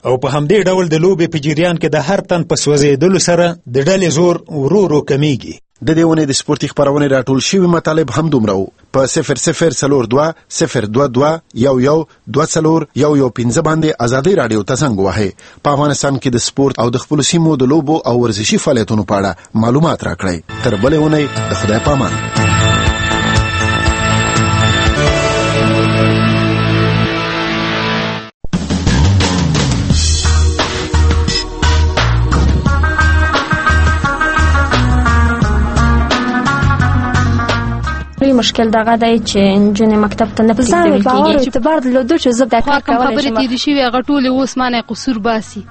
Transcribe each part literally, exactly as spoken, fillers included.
او په همدې ډول د لوبې په جریان کې د هر تن په سوځېدلو سره د ډلې زور ورو ورو کمیږي. د دې ونې د سپورتي خپرونې راټول شوي مطالب هم دومره وو. په صفر صفر څلور دوه صفر دوه دوه یو یو دوه څلور یو یو پنځه باندې ازادي راډیو ته زنګ وهئ. په افغانستان کې د سپورت او د خپلو سیمو د لوبو او ورزشي فعالیتونو په اړه معلومات راکړئ. تر بلې اونۍ د خدای په امان. مشکل دغه دی چې نجونې مکتب ته نه پرېږدول کېږي. چې اعتبار درلودو چې زه دا کار کولی شم. خبرې تېرې شوي هغه ټولې اوس مانه قصور باسي.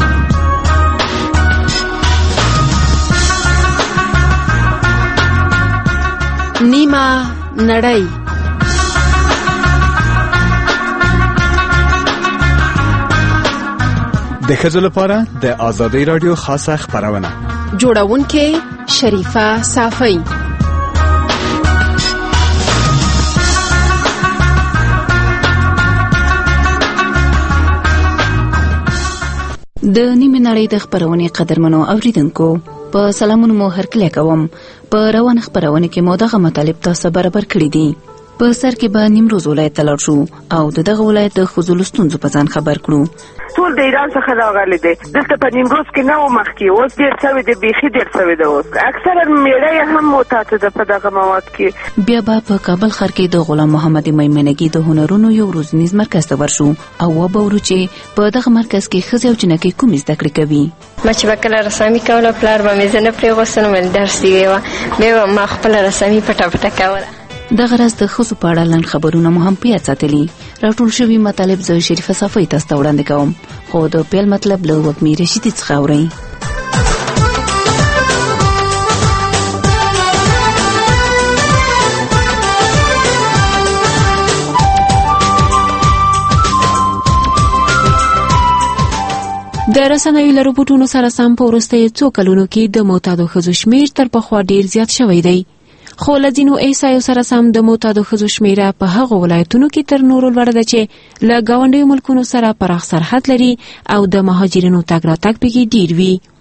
نیمه نړۍ د ښځو لپاره د آزادۍ راډیو خاصه خپرونه. جوړونکې شریفه صافی. د نیمه نړۍ د خبرونې قدرمنو اوریدونکو په سلامونو مو هرکلی کوم. په روان خبرونه کې مو دغه مطالب تاسو برابر کړی دي. په سر کې به نیمروز ولایت ته لاړ شو او د دغه ولایت د ښځو له ستونزو په ځان خبر کړو. ټول د ایران څخه راغلي دي. دلته په نیمروز کې نه و مخکې، اوس ډېر شوي دي، بیخي ډېر شوي ده. اوس اکثره مېړه یې هم معتاده ده په دغه مواد کې. بیا به په کابل ښار کې د غلام محمد میمنګي د هنرونو یو روزنیز مرکز ته ورشو او وبورو چې په دغه مرکز کې ښځې او جنکۍ کومې زده کړې کوي. ما چې به کله رسامي کوله پلار به مې زه نه پرېغوستم، ویل درس یې ویوه، بیا به ما خپله رسامي پټه پټه کوله. دغه راز د ښځو په اړه لنډ خبرونه مو هم په یاد ساتلي. راټول شوي مطالب زه شریفه صافی تاسو ته وړاندې کوم، خو د پیل مطلب له وږمې رشیدي څخه اورئ. د رسنیو له رپوټونو سره سم په وروستیو څو کلونو کې د معتادو ښځو شمېر تر پخوا ډېر زیات شوی دی. خو له ځینو احصایو سره سم د معتادو ښځو شمېره په هغو ولایتونو کې تر نورو لوړه ده چې له ګاونډیو ملکونو سره پراخ سرحد لري او د مهاجرینو تګ راتګ پکې ډېر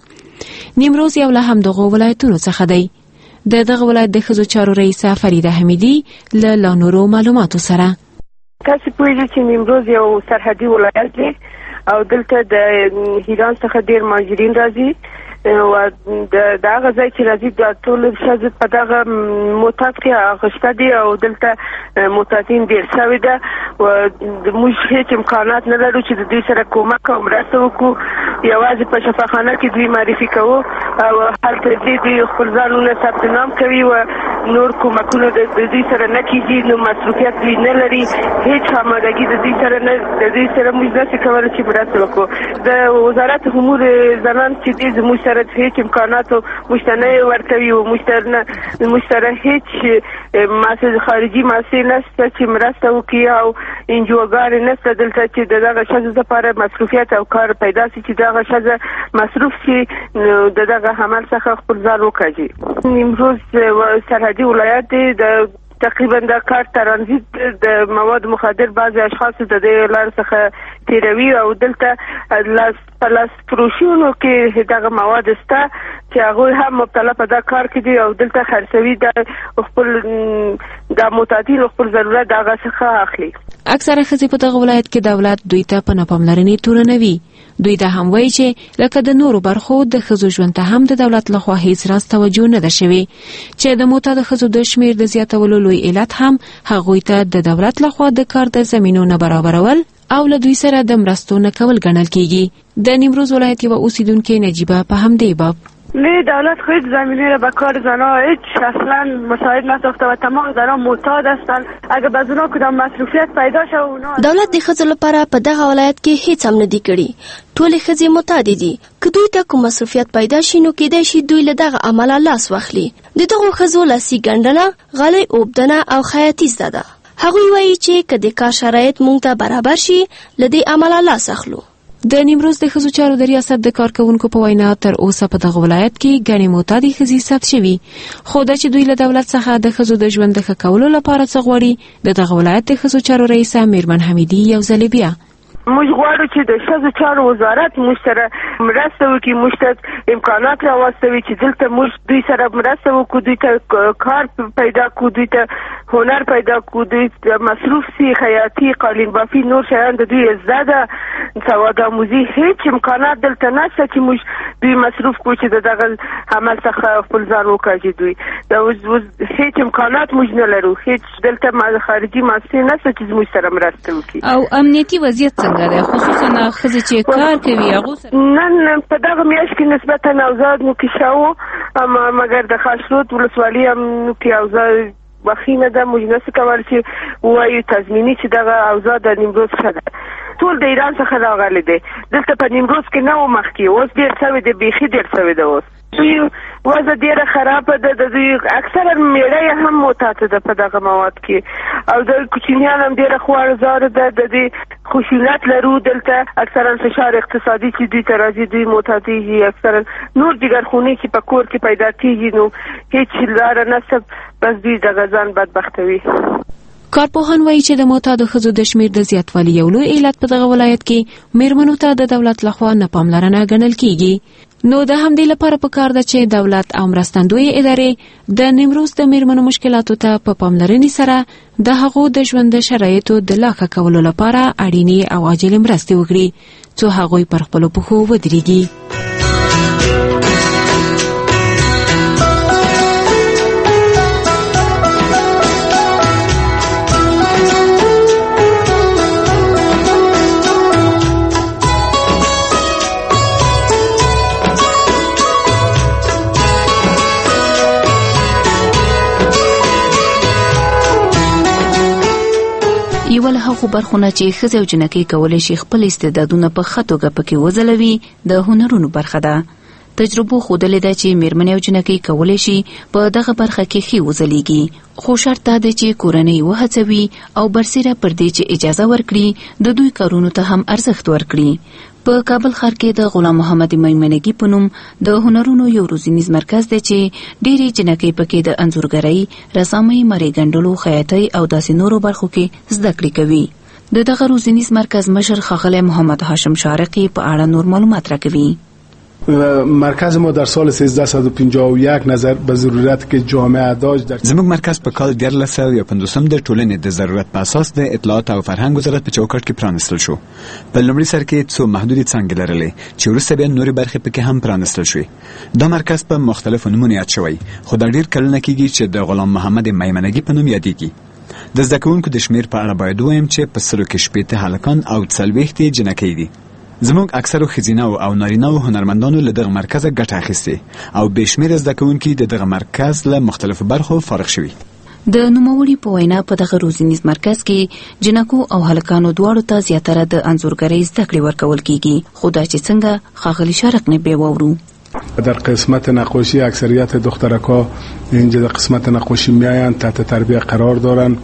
وي. نیمروز یو له همدغو ولایتونو څخه دی. د دغه ولایت د ښځو چارو رئیسه فریده حمیدي له لا نورو معلوماتو سره. تاسو پوهېږئ چې نیمروز یو سرحدي ولایت دی او دلته د ایران څخه ډېر مهاجرین راځي او د هغه ځای چې راځي د ټولو ښځو په دغه معتاد کې اخیسته دي او دلته معتادین ډېر شوي ده. موږ هېڅ امکانات نه لرو چې د دوی سره کومک او مرسته وکړو. یوازې په شفاخانه کې دوی معرفي کوو او هلته ځي، دوی خپل ځانونه ثبت نام کوي او نور کومکونه د دوی سره نه کېږي. نو مصروفیت دوی نه لري، هېڅ آمادګي د دوی سره نه د دوی سره موږ نشو کولی چې مرسته وکړو. د وزارت امور زنان چې دی زموږ سره هیڅ امکاناتو موږ ته نه ورکوي او موږ سره هیڅ خارجي مؤسسې نشته چې مرسته وکړي او انجوګانې نشته دلته چې د دغه ښځو لپاره مصروفیت او کار پیدا شي چې دغه ښځه مصروف شي د دغه عمل څخه خپل ځان وکاږي. نیمروز سرحدي ولایت دی. د تقریبا د کار ترانزیت د مواد مخدر بعضې اشخاصو د دې لارې څخه تیروي او دلته په لاس فروشونو کې دغه مواد شته چې هغوی هم مبتلا په دا کار کې دي او دلته خرڅوي د خپل د معتادینو خپل ضرورت د هغه څخه اخلي. اکثره ښځې په دغه ولایت کې دولت دوی ته په ناپاملرنې تورنوي. دوی دا هم وایي چې لکه د نورو برخو د ښځو ژوند ته هم د دولت لخوا هیڅ راز توجه نه ده شوې چې د معتاده ښځو د شمېر د زیاتولو لوی علت هم هغوی ته د دولت لخوا د کار د زمینو نه برابرول او له دوی سره د مرستو نه کول ګڼل کېږي. د نیمروز ولایت یوه اوسیدونکې نجیبه په همدې باب نه دولت خود زمینه را به کار زنها هیچ اصلا مساعد نساخته و تمام زنها معتاد هستند. اگه به زنها کدام مصروفیت پیدا شو اونا دولت د ښځو لپاره په دغه ولایت کې هیڅ هم نه دی کړی. ټولې ښځې معتاد دي. که دوی ته کوم مصروفیت پیدا شي نو کېدای شي دوی له دغه عمله لاس واخلي. د دغو ښځو لاسي ګنډنه، غالۍ اوبدنه او خیاطي زده ده. هغوی وایي چې که د کار شرایط موږ ته برابر شي له دې عمله لاس اخلو. د نیمروز د ښځو چارو د ریاست د کارکوونکو په وینا تر اوسه په دغه ولایت کې ګڼې معتادې ښځې ثبت شوي، خو دا چې دوی له دولت څخه د ښځو د ژوند د ښه کولو لپاره څه غواړي، د دغه ولایت د ښځو چارو رئیسه میرمن حمیدي یو ځلې بیا موږ غواړو چې د ښځو چارو وزارت موږ سره مرسته وکړي، موږ ته امکانات راواستوي چې دلته موږ دوی سره مرسته وکړو، دوی ته کار پیدا کړو، دوی ته هنر پیدا کړو، دوی ته مصروف سي، خیاطي، قالین بافي، نور شیان د دوی زده ده، سواد آموزي. هیڅ امکانات دلته نشته چې موږ دوی مصروف کړو چې د دغه عمل څخه خپل ځان وکاږي. دوی دا هیڅ امکانات موږ نه لرو، هیڅ دلته خارجي مؤسسې نشته چې موږ سره مرسته وکړي. او امنیتي وضعیت څنګه دی، خصوصا ښځې چې کار کوي هغو سره؟ نن په دغه میاشت کې نسبتا اوضاع نوکیشه وو، مګر د خاشرود ولسوالي هم کې اوضاع وخیمه ده. موږ نشو کولی چې ووایو تضمیني چې دغه اوضاع د نیمروز ښه ده. ټول د ایران څخه راغلی دی، دلته په نیمروز کې نه و مخکې، اوس ډېر شوی دی، بیخي ډېر شوی دی. اوس دوی وضع ډېره خرابه ده، د دوی اکثره میړه یې هم معتاده ده په دغه مواد کې، او د کوچنیان هم ډېره خوارزاره ده. د دې خشونت لرو دلته، اکثرا فشار اقتصادي چې دوی ته راځي، دوی معتادېږي، اکثرا نور جګرخونې چې په کور کې پیدا کېږي، نو هېڅ لاره نشته، بس دوی دغه ځان بدبختوي. کارپوهان وایي چې د معتادو ښځو د شمېر د زیاتوالي یو لوی علت په دغه ولایت کې میرمنو ته د دولت لخوا نه پاملرنه ګڼل کیږي. نو د همدې لپاره پکار ده چې دولت او مرستندوی ادارې د نیمروز د میرمنو مشکلاتو ته په پاملرنې سره د هغو د ژوند شرایطو د لا ښه کولو لپاره اړینې او عاجلې مرستې وکړي، څو هغوی پر خپلو پښو ودرېږي. یو له هغو برخونه چې ښځې او جنکۍ کولی شي خپل استعدادونه په ښه توګه پکې وځلوي د هنرونو برخه ده. تجربو ښودلې ده چې میرمنې او جنکۍ کولی شي په دغه برخه کې ښې وځلیږي، خو شرط دا دی چې کورنۍ وهڅوي او برسیره پر دې چې اجازه ورکړي د دوی کارونو ته هم ارزښت ورکړي. په کابل ښار کې د غلام محمد میمنګي په نوم د هنرونو یو روزنیز مرکز دی چې ډېرې جنکۍ پکې د انځورګرۍ، رسامۍ، مرۍ ګنډلو، خیاطۍ او داسې نورو برخو کې زده کړې کوي. د دغه روزنیز مرکز مشر ښاغلی محمد هاشم شارقی په اړه نور معلومات راکوي. مرکز ما در سال سیزده و پنجاه و یک نظر به ضرورت که جامعه داشت در زموږ مرکز په کال دیارلس سوه یو پنځوسم د ټولنې د ضرورت په اساس د اطلاعات او فرهنګ وزارت په چوکاټ کې پرانستل شو. په لومړي سر کې څو محدودې څانګې لرلې چې وروسته بیا نورې برخې پکې هم پرانستل شوې. دا مرکز په مختلفو نومونو یاد شوی، خو دا ډېر کلونه کېږي چې د غلام محمد میمنګي په نوم یادېږي. د زده کوونکو د شمېر په اړه باید ووایم چې په سلو کې شپېته هلکان او څلوېښت یې جنکۍ دي. زموږ اکثرو ښځینه‌و او نارینه‌و هنرمندانو له دغه مرکزه ګټه اخیستې او بې شمېره زده کوونکي د دغه مرکز له مختلفو برخو فارغ شوي. د نوموړي په وینا په دغه روزنیز مرکز کې جنکو او هلکانو دواړو ته زیاتره د انځورګرۍ زده کړې ورکول کیږي، خو دا چې څنګه ښاغلي شارق نه بیاورو. در قسمت نقاشی اکثریت دخترک‌ها اینجا در قسمت نقاشی میآیند، تحت تربیه قرار دارند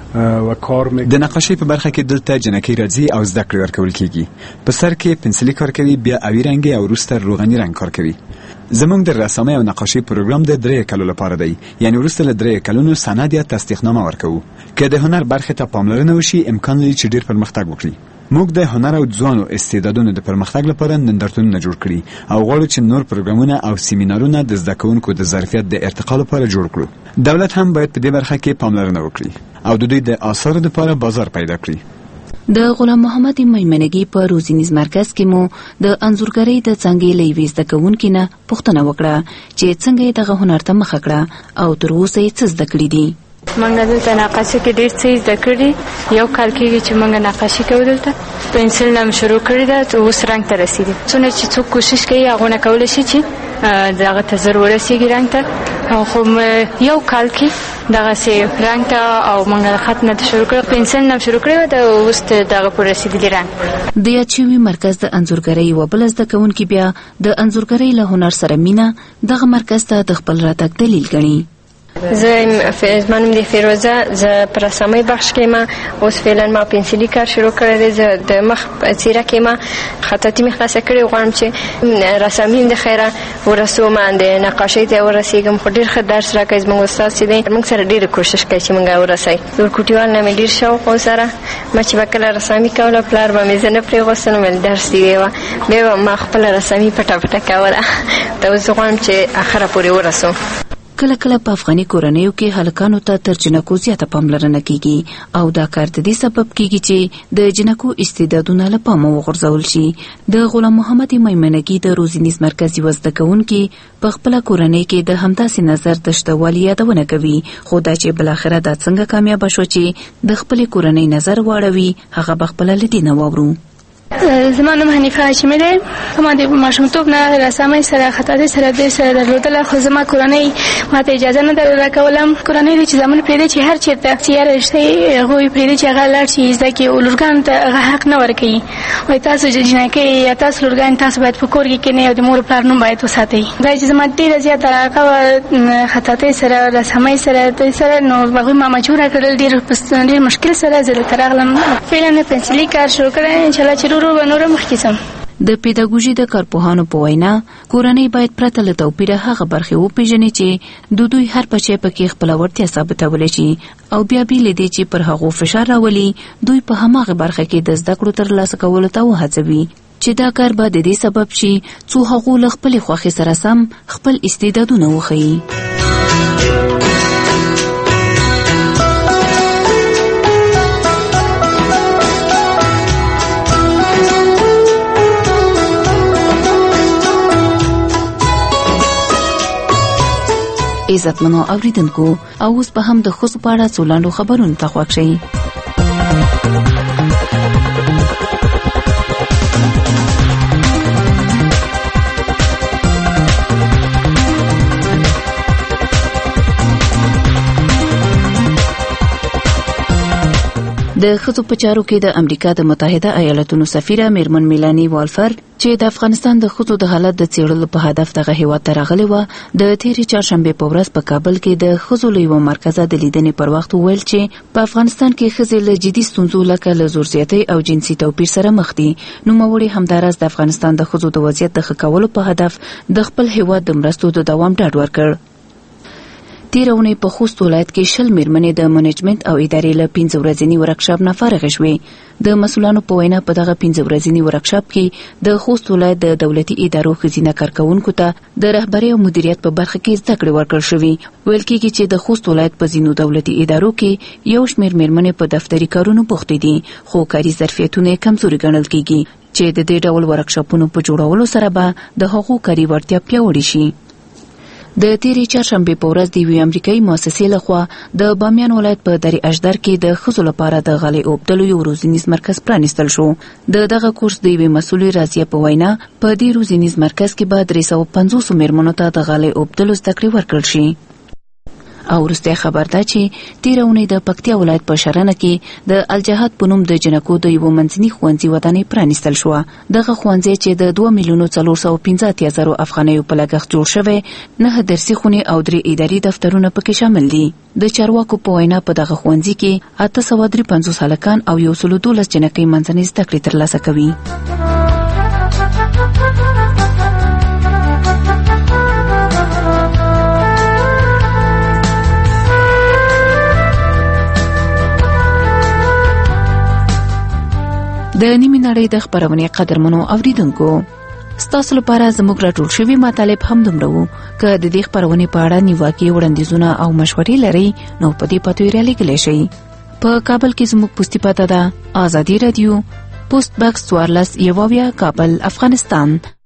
و کار می د نقاشۍ په برخه کې دلته جنکۍ راځي او زده کړې ورکول کیږي. په سر کې پنسلي کار کوي، بیا اوی رنګي او وروسته روغني رنګ کار کوي. زموږ د رسامۍ او نقاشۍ پروګرام د درې کلو لپاره دی، یعنی وروسته له درې کلونو سند یا تصدیقنامه ورکوو. که د هنر برخې ته پاملرنه وشي، امکان لري چې ډېر پرمختګ وکړي. موږ د هنر او ځوانو استعدادونو د پرمختګ لپاره نندارتونونه جوړ کړي او غواړو چې نور پروګرامونه او سیمینارونه د زده کوونکو د ظرفیت د ارتقا لپاره جوړ کړو. دولت هم باید په دې برخه کې پاملرنه وکړي او د دوی د آثارو لپاره بازار پیدا کړي. د غلام محمد میمنګي په روزنیز مرکز کې مو د انځورګرۍ د څانګې له یوې زده کوونکې نه پوښتنه وکړه چې څنګه یې دغه هنر ته مخه کړه او تر اوسه یې څه زده کړي دي. منګه دلته نقاشي کې ډېر څه زده کړي. یو کال کېږي چې منګه نقاشي کوو دلته. پنسل نه شروع کړې ده، اوس رنګ ته رسېدي. څونه چې څوک کوشش کوي هغه نه کولی شي چې دغه ته زر ورسېږي رنګ ته، خو یو کال کې دغسې رنګ ته او منګه د خط نه شروع کړې، پنسل نه شروع کړې وه، د اوس دغه پورې رسېدلي رنګ. د یاد شوي مرکز د انځورګرۍ یوه بله زده کوونکي بیا د انځورګرۍ له هنر سره مینه دغه مرکز ته د خپل راتګ دلیل ګڼي. زه زما نوم دی فیروزه، زه په رسامۍ بخش کې ما اوس فعلا ما پنسلي کار شروع کړی دی. زه د مخ څیره کې ما خطاطي مې خلاصه کړې، غواړم چې رسامي د خیره ورسوم، د نقاشۍ ته ورسېږم. خو ډېر ښه درس راکوي زموږ استاد چې دی، موږ سره ډېره کوشش کوي چې موږ ورسوي. ورکوټیوال نه مې ډېر شوق و سره ما چې به کله رسامي کوله پلار به مې زه نه پرېغوستل، ویل درس دې ویوه، بیا به ما خپله رسامي پټه پټه کوله. ته اوس غواړم چې اخره پورې ورسوم. کله کله په افغاني کورنیو کې هلکانو ته تر جنکو زیاته پاملرنه کیږي او دا کار د دې سبب کیږي چې د جنکو استعدادونه له پامه وغورځول شي. د غلام محمد میمنګي د روزنیز مرکز یو زده کوونکي په خپله کورنۍ کې د همداسې نظر د شته والي یادونه کوي، خو دا چې بلاخره دا څنګه کامیابه شو چې د خپلې کورنۍ نظر واړوي، هغه به خپله له دې نه واورو. زما نوم حنیفه هاشمي دی. ما د ماشومتوب نه رسامۍ سره خطاطۍ سره ډېر سره درلودله، خو زما کورنۍ ما ته اجازه نه درله کوله. کورنۍ دی چې زمونږ پرېږدي چې هر چېرته چې یاره رشته یې هغوی پرېږدي چې هغه لاړ شي زده کړي، او لورګانو ته هغه حق نه ورکوي. وایي تاسو جنکۍ یا تاسو لورګانې تاسو باید په کور کې کښېنئ او د مور پلار نوم باید وساتئ. دا چې زما ډېره زیاته علاقه وه خطاطۍ سره رسامۍ سره دوی سره، نو هغوی ما مجبوره کړل ډېر ډېر مشکل سره زه دلته راغلم. فعلا مې پنسلي کار شروع کړی، انشاءالله چې د پیداګوژي د کارپوهانو په وینا کورنۍ باید پرته له توپیره هغه برخې وپیژني چې د دوی هر بچی پکې خپله وړتیا ثابتولی شي، او بیا بې له دې چې پر هغو فشار راولي، دوی په هماغه برخه کې د زده کړو ترلاسه کولو ته وهڅوي، چې دا کار به د دې سبب شي څو هغو له خپلې خوښې سره سم خپل استعدادونه وښیي. عزتمنو اوریدونکو، او اوس به هم د ښځو په اړه څو لنډو خبرونو ته غوږ شئ. د ښځو په چارو کې د امریکا د متحده ایالاتونو سفیره میرمن میلانی والفر چې د افغانستان د ښځو د حالت د څیړلو په هدف دغه هیواد ته راغلې وه، د تېرې چهارشنبې په ورځ په کابل کې د ښځو له یوه مرکزه د لیدنې پر وخت وویل چې په افغانستان کې ښځې له جدي ستونزو لکه له زور زیاتۍ او جنسي توپیر سره مخ دي. نوموړي همداراز د افغانستان د ښځو د وضعیت د ښه کولو په هدف د خپل هیواد د مرستو د دوام ډاډ ورکړ. تېره اونۍ په خوست ولایت کې شل میرمنې د منیجمنت او ادارې له پنځه ورځني ورکشاپ نه فارغې شوې. د مسؤلانو په وینا په دغه پنځه ورځني ورکشاپ کې د خوست ولایت د دولتي ادارو ښځینه کارکوونکو ته د رهبرۍ او مدیریت په برخه کې زده کړې ورکړل شوي. ویل کېږي چې د خوست ولایت په ځینو دولتي ادارو کې یو شمېر میرمنې په دفتري کارونو بوختې دي، خو کاري ظرفیتونه یې کمزوري ګڼل کېږي، چې د دې ډول ورکشاپونو په جوړولو سره به د هغو کاري وړتیا پیاوړې شي. د تیرې چهارشنبې په ورځ د یوې امریکایي مؤسسې لخوا د بامیان ولایت په درې اشدر کې د ښځو لپاره د غالۍ اوبدلو یو روزنیز مرکز پرانیستل شو. د دغه کورس د یوې مسؤلې راضیه په وینا په دې روزنیز مرکز کې به درې سوه پنځوس میرمنو ته د غالۍ اوبدلو زده کړې ورکړل شي. او وروستی خبر ده چې تېره اونۍ د پکتیا ولایت په شرنه کې د الجهاد په نوم د جنکو د یوه منځني ښوونځي ودانۍ پرانیستل شوه. دغه ښوونځی چې د دوه میلیونو څلور سوه پنځه اتیا زرو افغانیو په لګښت جوړ شوی، نه درسي خونې او درې اداري دفترونه پکې شامل دي. د چارواکو په وینا په دغه ښوونځي کې اته سوه درې پنځوس هلکان او یو سلو دولس جنکۍ منځنۍ زده کړې ترلاسه کوي. د نیمې نړۍ د خپرونې قدرمنو اوریدونکو، ستاسو لپاره زموږ راټول شوي مطالب هم دومره وو. که د دې خپرونې په اړه نیواکې وړاندیزونه او مشورې لرئ نو په دې پتو یې رالیږلی شئ. په کابل کې زموږ پوستي پته ده آزادي رادیو، پوسټ باکس څوارلس یوه اویا، کابل، افغانستان.